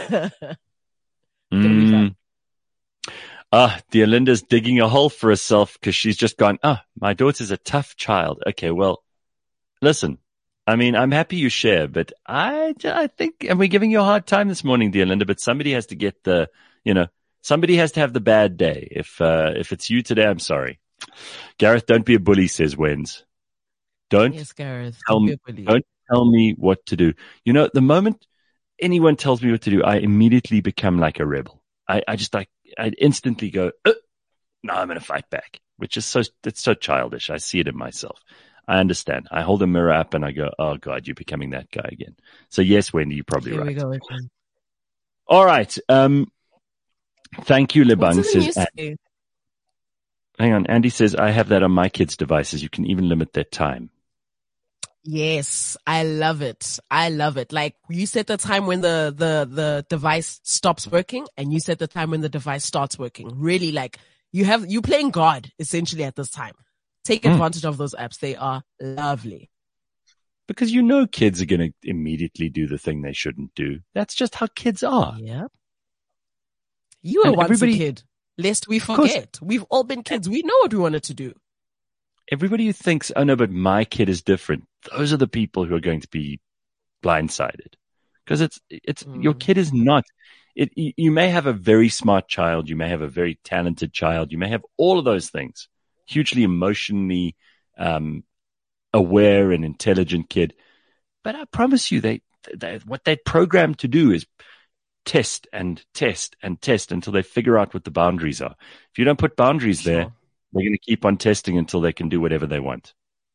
mm. Ah, dear Linda's digging a hole for herself because she's just gone, ah, oh, my daughter's a tough child. Okay, well, listen, I mean, I'm happy you share, but I, I think, and we're giving you a hard time this morning, dear Linda, but somebody has to get the, you know, somebody has to have the bad day. If, uh, if it's you today, I'm sorry. Gareth, don't be a bully, says Wens. Don't, yes, Gareth, tell don't me, be a bully. Don't tell me what to do. You know, the moment anyone tells me what to do, I immediately become like a rebel. I, I just like, I instantly go, uh, no, I'm going to fight back, which is so, it's so childish. I see it in myself. I understand. I hold a mirror up and I go, oh God, you're becoming that guy again. So yes, Wendy, you're probably Here right. we go again. All right. Um, thank you, Lebang. What does it Says, say? hang on. Andy says, I have that on my kids' devices. You can even limit their time. Yes, I love it. I love it. Like you set the time when the, the, the device stops working and you set the time when the device starts working. Really like you have, you playing God essentially at this time. Take Mm. advantage of those apps. They are lovely. Because you know kids are going to immediately do the thing they shouldn't do. That's just how kids are. Yeah. You were And once everybody- a kid, lest we course. forget. We've all been kids. We know what we wanted to do. Everybody who thinks, oh no, but my kid is different. Those are the people who are going to be blindsided. Because it's, it's, Mm. your kid is not. It, you, you may have a very smart child. You may have a very talented child. You may have all of those things. Hugely emotionally, um, aware and intelligent kid. But I promise you, they, they, what they're programmed to do is test and test and test until they figure out what the boundaries are. If you don't put boundaries Sure. there, they're going to keep on testing until they can do whatever they want.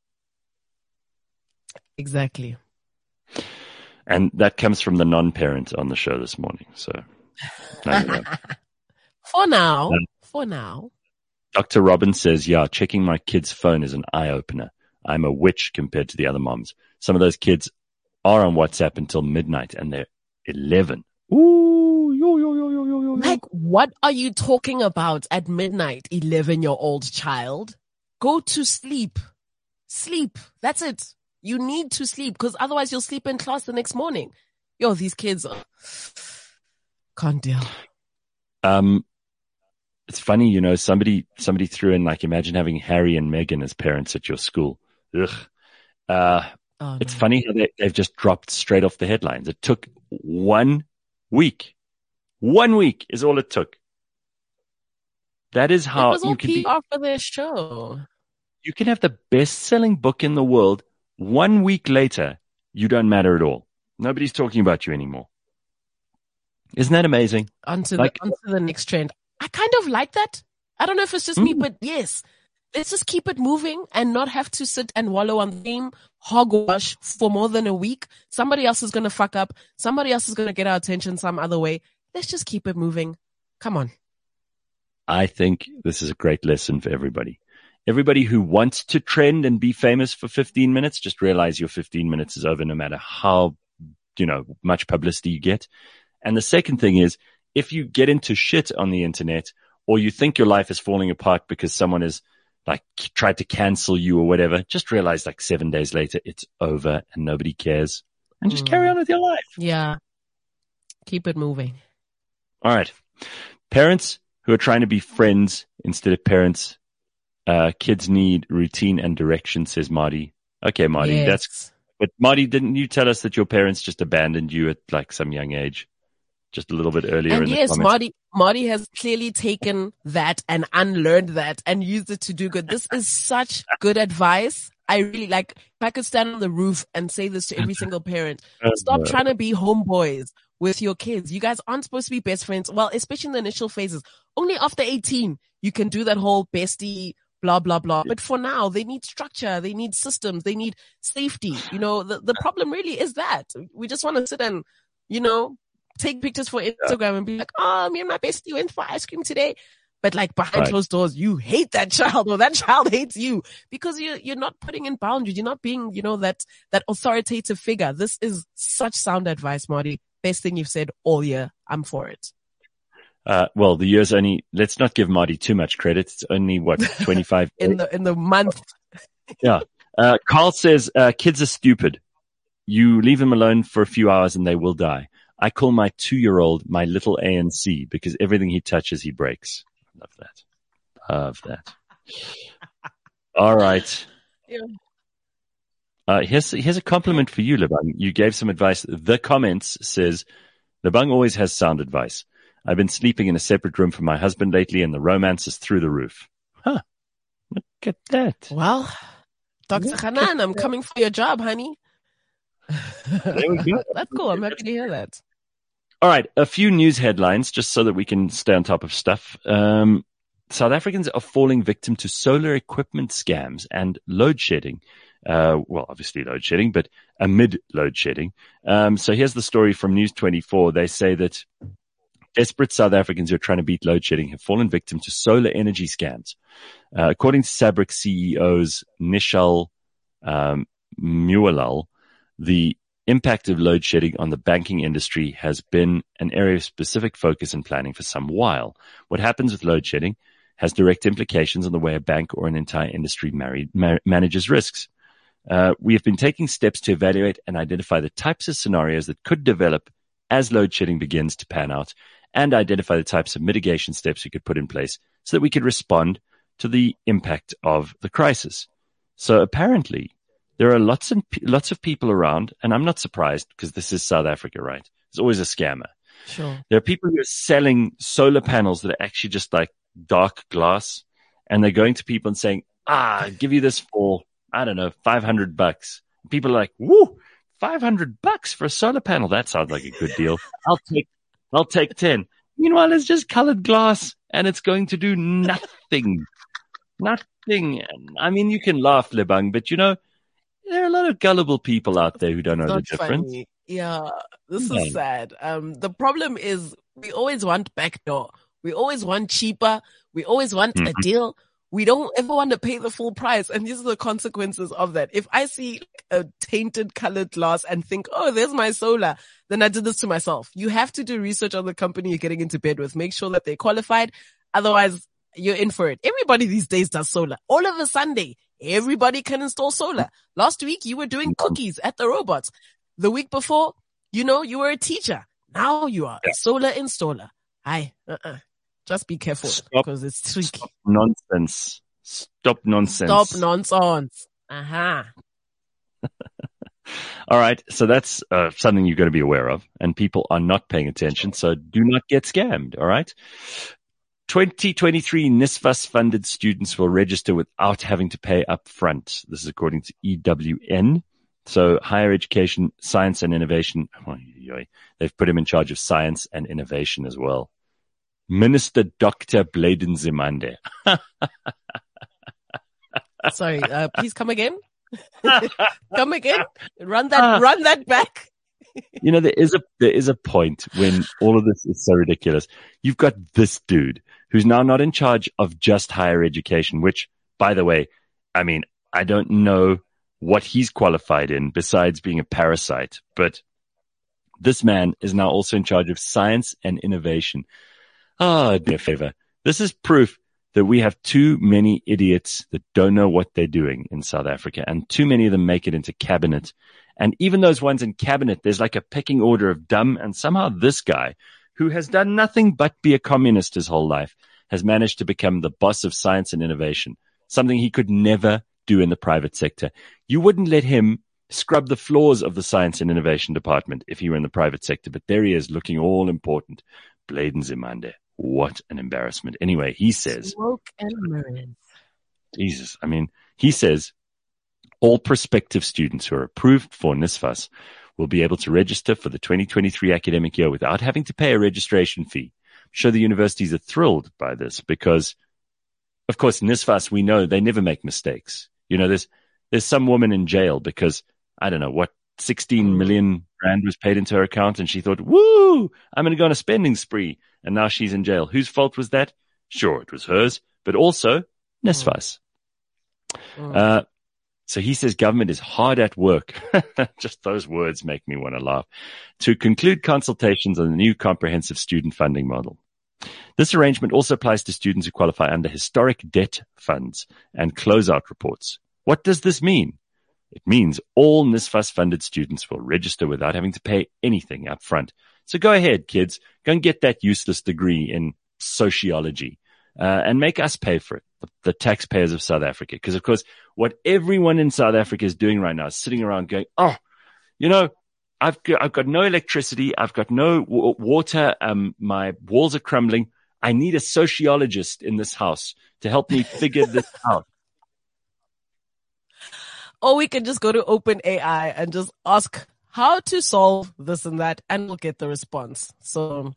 Exactly. And that comes from the non-parent on the show this morning. So, anyway. For now, Um, for now. Doctor Robin says, yeah, checking my kid's phone is an eye-opener. I'm a witch compared to the other moms. Some of those kids are on WhatsApp until midnight and they're eleven. Ooh, yo, yo, yo, yo, yo, yo. Like, what are you talking about at midnight, eleven-year-old child? Go to sleep. Sleep. That's it. You need to sleep because otherwise you'll sleep in class the next morning. Yo, these kids are... Can't deal. Um, it's funny, you know, somebody, somebody threw in, like, imagine having Harry and Meghan as parents at your school. Ugh. Uh, Oh, it's no. funny how they, they've just dropped straight off the headlines. It took one week. One week is all it took. That is It how was all you can P be, R for their show. you can have the best selling book in the world. One week later, you don't matter at all. Nobody's talking about you anymore. Isn't that amazing? Onto Like- the onto the next trend. I kind of like that. I don't know if it's just me, Mm. but yes. Let's just keep it moving and not have to sit and wallow on the same hogwash for more than a week. Somebody else is going to fuck up. Somebody else is going to get our attention some other way. Let's just keep it moving. Come on. I think this is a great lesson for everybody. Everybody who wants to trend and be famous for fifteen minutes, just realize your fifteen minutes is over no matter how, you know, much publicity you get. And the second thing is, if you get into shit on the internet or you think your life is falling apart because someone has like tried to cancel you or whatever, just realize like seven days later, it's over and nobody cares and just Mm. carry on with your life. Yeah. Keep it moving. All right. Parents, who are trying to be friends instead of parents. Uh, kids need routine and direction, says Marty. Okay, Marty, Yes. that's, but Marty, didn't you tell us that your parents just abandoned you at like some young age? Just a little bit earlier And in yes, the comments. Marty, Marty has clearly taken that and unlearned that and used it to do good. This is such good advice. I really like, if I could stand on the roof and say this to every single parent, stop trying to be homeboys with your kids. You guys aren't supposed to be best friends. Well, especially in the initial phases. Only after eighteen, you can do that whole bestie, blah, blah, blah. But for now, they need structure. They need systems. They need safety. You know, the, the problem really is that we just want to sit and, you know, take pictures for Instagram and be like, oh, me and my bestie went for ice cream today. But like behind Right. closed doors, you hate that child or that child hates you because you, you're not putting in boundaries. You're not being, you know, that, that authoritative figure. This is such sound advice, Marty. Best thing you've said all year. I'm for it. Uh, well, the year's only, let's not give Marty too much credit. It's only what, twenty-five in the, in the month. Yeah. Uh, Carl says, uh, kids are stupid. You leave them alone for a few hours and they will die. I call my two-year-old my little A N C because everything he touches, he breaks. Love that. Love that. All right. Yeah. Uh, here's, here's a compliment for you, Lebang. You gave some advice. The comments says, Lebang always has sound advice. I've been sleeping in a separate room from my husband lately and the romance is through the roof. Huh. Look at that. Well, Doctor Hanan, I'm coming for your job, honey. There we go. That's cool. I'm happy to hear that. All right, a few news headlines just so that we can stay on top of stuff. Um, South Africans are falling victim to solar equipment scams and load shedding. Uh, well, obviously load shedding, but amid load shedding. Um, so here's the story from News twenty-four. They say that desperate South Africans who are trying to beat load shedding have fallen victim to solar energy scams. Uh, according to Sabric C E Os Nishal um, Mualal, the impact of load shedding on the banking industry has been an area of specific focus and planning for some while. What happens with load shedding has direct implications on the way a bank or an entire industry married, ma- manages risks. Uh, we have been taking steps to evaluate and identify the types of scenarios that could develop as load shedding begins to pan out and identify the types of mitigation steps we could put in place so that we could respond to the impact of the crisis. So apparently, there are lots and lots of people around, and I'm not surprised because this is South Africa, right? There's always a scammer. Sure. There are people who are selling solar panels that are actually just like dark glass, and they're going to people and saying, ah, I'll give you this for, I don't know, five hundred bucks. People are like, woo, five hundred bucks for a solar panel. That sounds like a good deal. I'll take, I'll take ten. Meanwhile, it's just colored glass and it's going to do nothing. Nothing. I mean, you can laugh, Lebang, but you know, there are a lot of gullible people out there who don't know the Not difference. funny. Yeah, this Yeah. is sad. Um, the problem is we always want backdoor. We always want cheaper. We always want Mhm. a deal. We don't ever want to pay the full price. And these are the consequences of that. If I see a tainted colored glass and think, oh, there's my solar, then I did this to myself. You have to do research on the company you're getting into bed with. Make sure that they're qualified. Otherwise, you're in for it. Everybody these days does solar. All of a Sunday, everybody can install solar. Last week, you were doing cookies at the robots. The week before, you know, you were a teacher. Now you are Yeah. a solar installer. Hi, uh-uh. Just be careful Stop. because it's tricky. Stop nonsense. Stop nonsense. Stop nonsense. Uh-huh. All right. So that's uh, something you're going to be aware of, and people are not paying attention. So do not get scammed. All right. twenty twenty-three NSFAS funded students will register without having to pay up front. This is according to E W N. So higher education, science and innovation. Oh, they've put him in charge of science and innovation as well. Minister Doctor Bladen Zimande. Sorry, uh, please come again. Come again. Run that, run that back. You know, there is a, there is a point when all of this is so ridiculous. You've got this dude who's now not in charge of just higher education, which, by the way, I mean, I don't know what he's qualified in besides being a parasite, but this man is now also in charge of science and innovation. Ah, oh, do me a favor. This is proof that we have too many idiots that don't know what they're doing in South Africa, and too many of them make it into cabinet. And even those ones in cabinet, there's like a pecking order of dumb, and somehow this guy, who has done nothing but be a communist his whole life, has managed to become the boss of science and innovation, something he could never do in the private sector. You wouldn't let him scrub the floors of the science and innovation department if he were in the private sector, but there he is looking all important. Blade Nzimande. What an embarrassment. Anyway, he says, Smoke and mirrors. Jesus, I mean, he says all prospective students who are approved for NSFAS will be able to register for the twenty twenty-three academic year without having to pay a registration fee. I'm sure the universities are thrilled by this because, of course, NSFAS, we know they never make mistakes. You know, there's, there's some woman in jail because, I don't know, what, sixteen million rand was paid into her account and she thought, woo, I'm going to go on a spending spree. And now she's in jail. Whose fault was that? Sure, it was hers, but also NSFAS. Mm. Uh, so he says government is hard at work. Just those words make me want to laugh. To conclude consultations on the new comprehensive student funding model. This arrangement also applies to students who qualify under historic debt funds and closeout reports. What does this mean? It means all NSFAS funded students will register without having to pay anything up front. So go ahead, kids. Go and get that useless degree in sociology uh, and make us pay for it, the, the taxpayers of South Africa. Because, of course, what everyone in South Africa is doing right now is sitting around going, oh, you know, I've got, I've got no electricity. I've got no w- water. Um, my walls are crumbling. I need a sociologist in this house to help me figure this out. Or we can just go to OpenAI and just ask how to solve this and that, and we'll get the response. So,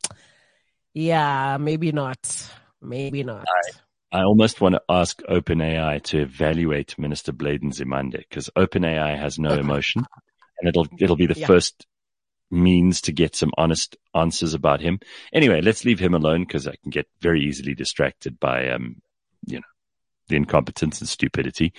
yeah, maybe not. Maybe not. I, I almost want to ask OpenAI to evaluate Minister Blade Nzimande because OpenAI has no emotion, and it'll it'll be the Yeah. first means to get some honest answers about him. Anyway, let's leave him alone because I can get very easily distracted by um, you know, the incompetence and stupidity.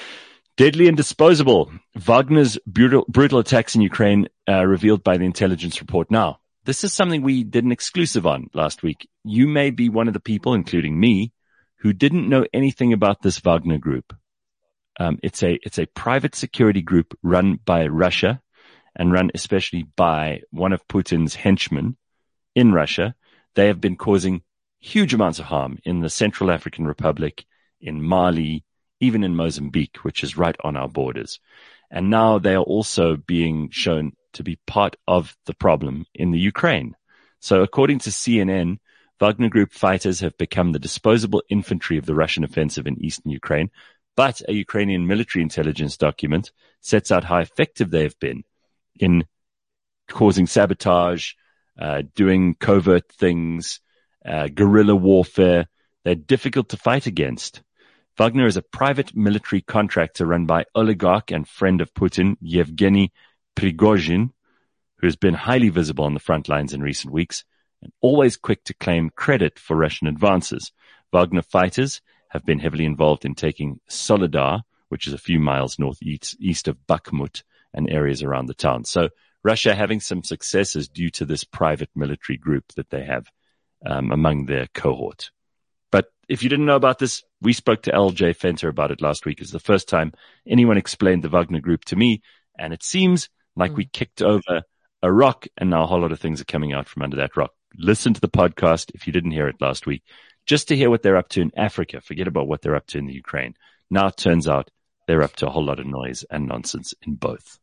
Deadly and disposable. Wagner's brutal, brutal attacks in Ukraine uh, revealed by the intelligence report. Now, this is something we did an exclusive on last week. You may be one of the people, including me, who didn't know anything about this Wagner group. Um, it's a it's a private security group run by Russia and run especially by one of Putin's henchmen in Russia. They have been causing huge amounts of harm in the Central African Republic, in Mali, even in Mozambique, which is right on our borders. And now they are also being shown to be part of the problem in the Ukraine. So according to C N N, Wagner Group fighters have become the disposable infantry of the Russian offensive in eastern Ukraine. But a Ukrainian military intelligence document sets out how effective they have been in causing sabotage, uh, doing covert things, uh, guerrilla warfare. They're difficult to fight against. Wagner is a private military contractor run by oligarch and friend of Putin, Yevgeny Prigozhin, who has been highly visible on the front lines in recent weeks and always quick to claim credit for Russian advances. Wagner fighters have been heavily involved in taking Soledar, which is a few miles northeast east of Bakhmut and areas around the town. So Russia having some successes due to this private military group that they have um, among their cohort. But if you didn't know about this, we spoke to L J Fenter about it last week. It's the first time anyone explained the Wagner Group to me, and it seems like mm. we kicked over a rock, and now a whole lot of things are coming out from under that rock. Listen to the podcast if you didn't hear it last week, just to hear what they're up to in Africa. Forget about what they're up to in the Ukraine. Now it turns out they're up to a whole lot of noise and nonsense in both.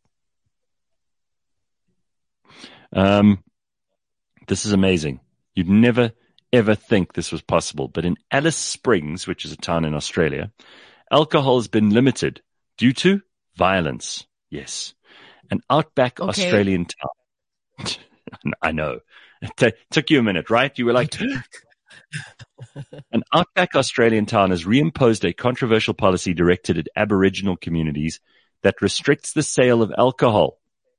Um, this is amazing. You'd never ever think this was possible, but in Alice Springs, which is a town in Australia, alcohol has been limited due to violence. Yes. An outback okay. Australian town. I know. It t- took you a minute, right? You were like, an outback Australian town has reimposed a controversial policy directed at Aboriginal communities that restricts the sale of alcohol.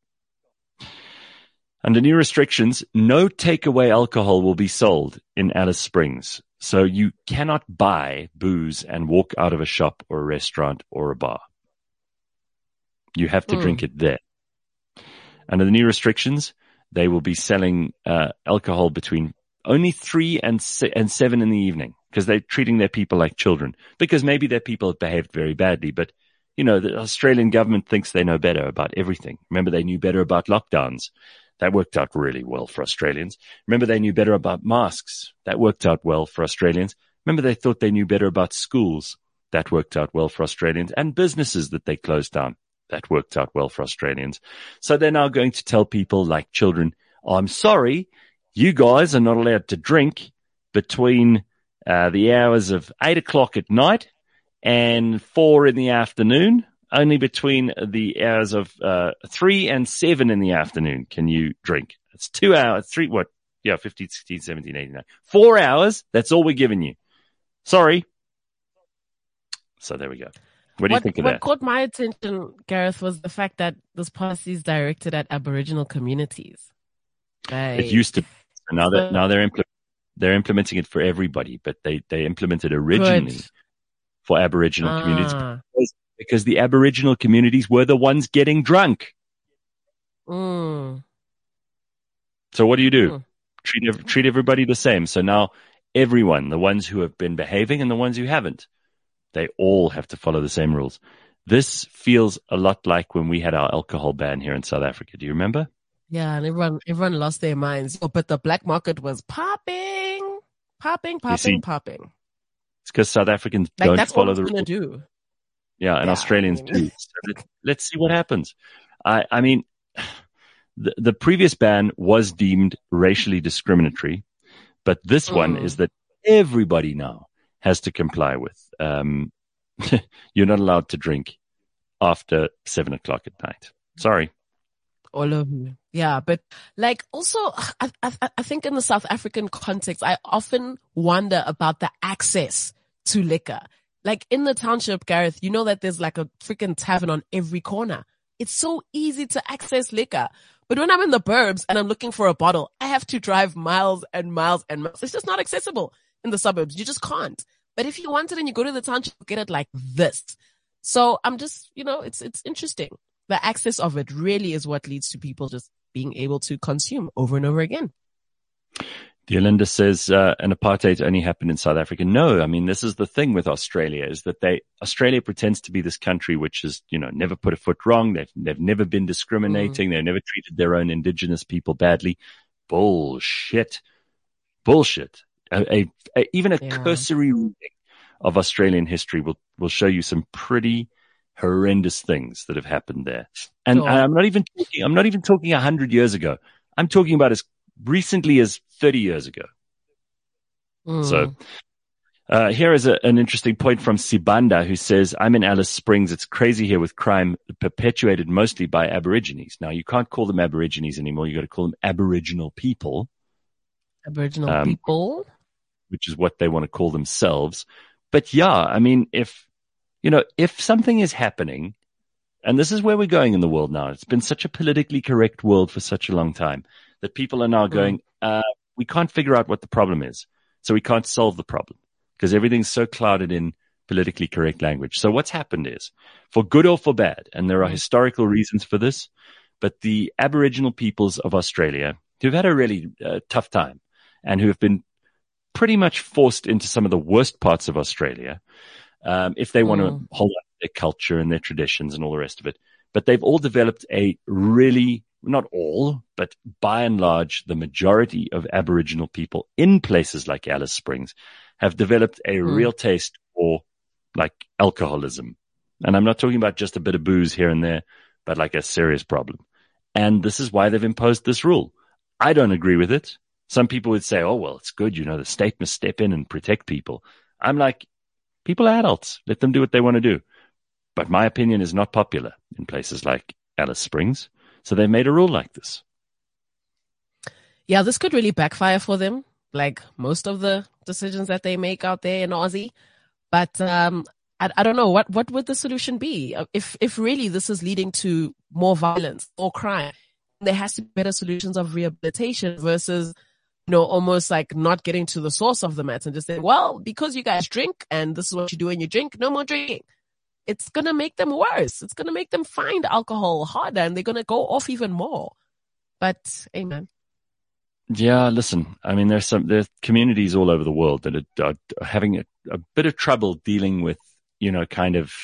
Under new restrictions, no takeaway alcohol will be sold in Alice Springs. So you cannot buy booze and walk out of a shop or a restaurant or a bar. You have to mm. drink it there. Under the new restrictions, they will be selling uh, alcohol between only three and se- and seven in the evening because they're treating their people like children. Because maybe their people have behaved very badly, but you know the Australian government thinks they know better about everything. Remember, they knew better about lockdowns. That worked out really well for Australians. Remember, they knew better about masks. That worked out well for Australians. Remember, they thought they knew better about schools. That worked out well for Australians. And businesses that they closed down. That worked out well for Australians. So they're now going to tell people like children, I'm sorry, you guys are not allowed to drink between uh, the hours of eight o'clock at night and four in the afternoon. Only between the hours of uh, three and seven in the afternoon can you drink. It's two hours, three, what? Yeah, fifteen, sixteen, seventeen, eighteen, nineteen. Four hours, that's all we're giving you. Sorry. So there we go. What do what, you think of what that? What caught my attention, Gareth, was the fact that this policy is directed at Aboriginal communities. Like, it used to. Now that now they're impl- they're implementing it for everybody, but they they implemented originally good. for Aboriginal Ah. communities because, because the Aboriginal communities were the ones getting drunk. Mm. So what do you do? Mm. Treat ev- treat everybody the same. So now everyone, the ones who have been behaving and the ones who haven't, they all have to follow the same rules. This feels a lot like when we had our alcohol ban here in South Africa. Do you remember? Yeah, and everyone everyone lost their minds. Oh, but the black market was popping, popping, popping, see, popping. It's because South Africans Like don't that's follow what the it's rules. gonna do. Yeah, and Yeah, Australians I mean- do. So let, let's see what happens. I, I mean, the, the previous ban was deemed racially discriminatory, but this Mm. one is that everybody now has to comply with. Um, you're not allowed to drink after seven o'clock at night. Sorry. All of you. Yeah, but like also, I, I, I think in the South African context, I often wonder about the access to liquor. Like in the township, Gareth, you know that there's like a freaking tavern on every corner. It's so easy to access liquor. But when I'm in the burbs and I'm looking for a bottle, I have to drive miles and miles and miles. It's just not accessible in the suburbs. You just can't. But if you want it and you go to the township, you get it like this. So I'm just, you know, it's, it's interesting. The access of it really is what leads to people just being able to consume over and over again. Yolanda says, uh, an apartheid only happened in South Africa. No, I mean, this is the thing with Australia is that they, Australia pretends to be this country which has, you know, never put a foot wrong. They've, they've never been discriminating. Mm. They've never treated their own indigenous people badly. Bullshit. Bullshit. A, a, a, even a yeah. cursory reading of Australian history will, will show you some pretty horrendous things that have happened there. And sure. I'm not even talking, I'm not even talking a hundred years ago. I'm talking about as recently as thirty years ago. Mm. So, uh, here is a, an interesting point from Sibanda who says, I'm in Alice Springs. It's crazy here with crime perpetuated mostly by Aborigines. Now you can't call them Aborigines anymore. You got to call them Aboriginal people. Aboriginal um, people. Which is what they want to call themselves. But yeah, I mean, if, you know, if something is happening, and this is where we're going in the world now, it's been such a politically correct world for such a long time that people are now going, mm. uh, we can't figure out what the problem is. So we can't solve the problem because everything's so clouded in politically correct language. So what's happened is, for good or for bad, and there are mm. historical reasons for this, but the Aboriginal peoples of Australia who've had a really uh, tough time and who have been pretty much forced into some of the worst parts of Australia, um, if they mm. want to hold on to their culture and their traditions and all the rest of it. But they've all developed a really, not all, but by and large, the majority of Aboriginal people in places like Alice Springs have developed a mm. real taste for like alcoholism. And I'm not talking about just a bit of booze here and there, but like a serious problem. And this is why they've imposed this rule. I don't agree with it. Some people would say, oh, well, it's good. You know, the state must step in and protect people. I'm like, people are adults. Let them do what they want to do. But my opinion is not popular in places like Alice Springs. So they made a rule like this. Yeah, this could really backfire for them, like most of the decisions that they make out there in Aussie. But um, I, I don't know, what, what would the solution be? If, if really this is leading to more violence or crime, there has to be better solutions of rehabilitation versus, you know, almost like not getting to the source of the matter and just saying, well, because you guys drink and this is what you do when you drink, no more drinking. It's going to make them worse. It's going to make them find alcohol harder and they're going to go off even more. But, amen. Yeah, listen, I mean, there's some, there's communities all over the world that are, are having a, a bit of trouble dealing with, you know, kind of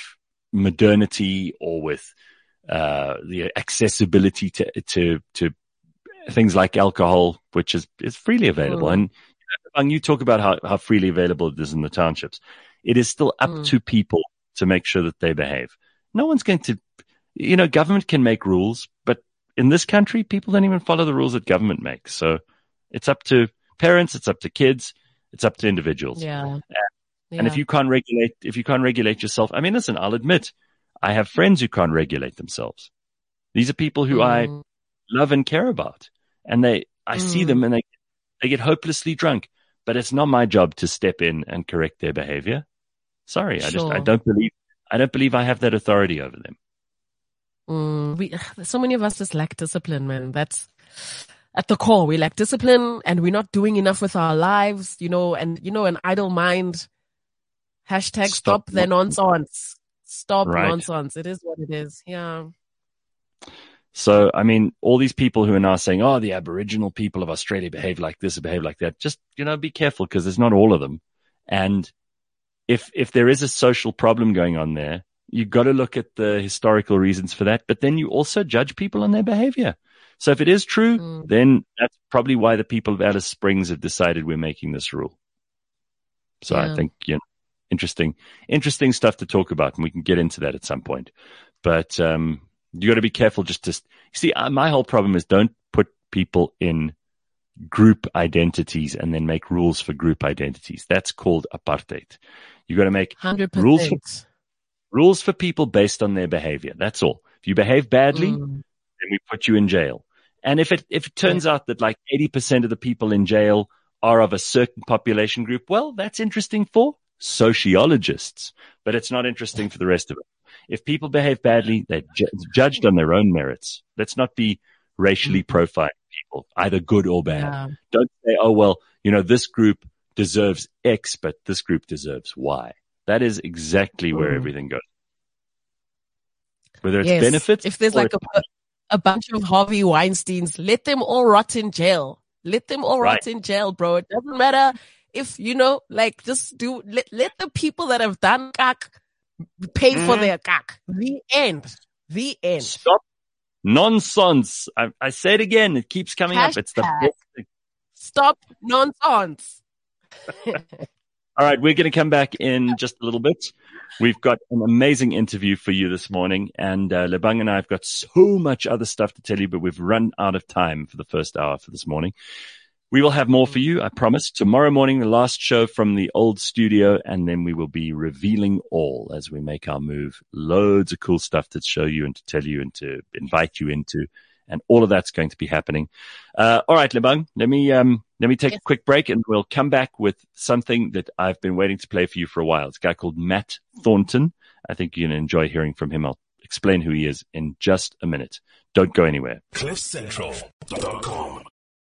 modernity or with, uh, the accessibility to, to, to things like alcohol, which is, is freely available. Mm. And, and you talk about how, how freely available it is in the townships. It is still up mm. to people to make sure that they behave. No one's going to, you know, government can make rules, but in this country, people don't even follow the rules that government makes. So it's up to parents, it's up to kids, it's up to individuals. Yeah. And, yeah. and if you can't regulate, if you can't regulate yourself, I mean, listen, I'll admit, I have friends who can't regulate themselves. These are people who mm. I love and care about. And they, I mm. see them and they, they get hopelessly drunk, but it's not my job to step in and correct their behavior. Sorry. Sure. I just, I don't believe, I don't believe I have that authority over them. Mm, we, so many of us just lack discipline, man. That's at the core. We lack discipline and we're not doing enough with our lives, you know, and, you know, an idle mind. Hashtag stop, stop the nonsense. Stop right. nonsense. It is what it is. Yeah. So, I mean, all these people who are now saying, oh, the Aboriginal people of Australia behave like this or behave like that. Just, you know, be careful because there's not all of them. And if, if there is a social problem going on there, you've got to look at the historical reasons for that, but then you also judge people on their behavior. So if it is true, mm. then that's probably why the people of Alice Springs have decided we're making this rule. So yeah. I think, you know, interesting, interesting stuff to talk about, and we can get into that at some point. But um, you got to be careful just to see. Uh, my whole problem is don't put people in group identities and then make rules for group identities. That's called apartheid. You got to make one hundred percent rules for Rules for people based on their behavior. That's all. If you behave badly, mm. then we put you in jail. And if it, if it turns yeah. out that like eighty percent of the people in jail are of a certain population group, well, that's interesting for sociologists, but it's not interesting for the rest of it. If people behave badly, they're ju- judged on their own merits. Let's not be racially mm. profiling people, either good or bad. Yeah. Don't say, oh, well, you know, this group deserves X, but this group deserves Y. That is exactly where mm. everything goes. Whether it's yes. benefits. If there's like a, a bunch of Harvey Weinsteins, let them all rot in jail. Let them all right. rot in jail, bro. It doesn't matter if, you know, like just do, let, let the people that have done kak pay mm. for their kak. The end. The end. Stop nonsense. I, I say it again. It keeps coming Hashtag. up. It's the best thing. Stop nonsense. All right, we're going to come back in just a little bit. We've got an amazing interview for you this morning, and uh, Lebang and I have got so much other stuff to tell you, but we've run out of time for the first hour for this morning. We will have more for you, I promise. Tomorrow morning, the last show from the old studio, and then we will be revealing all as we make our move. Loads of cool stuff to show you and to tell you and to invite you into, and all of that's going to be happening. Uh, all right, Lebang, let me, um, let me take yes. a quick break and we'll come back with something that I've been waiting to play for you for a while. It's a guy called Matt Thornton. I think you're going to enjoy hearing from him. I'll explain who he is in just a minute. Don't go anywhere. cliff central dot com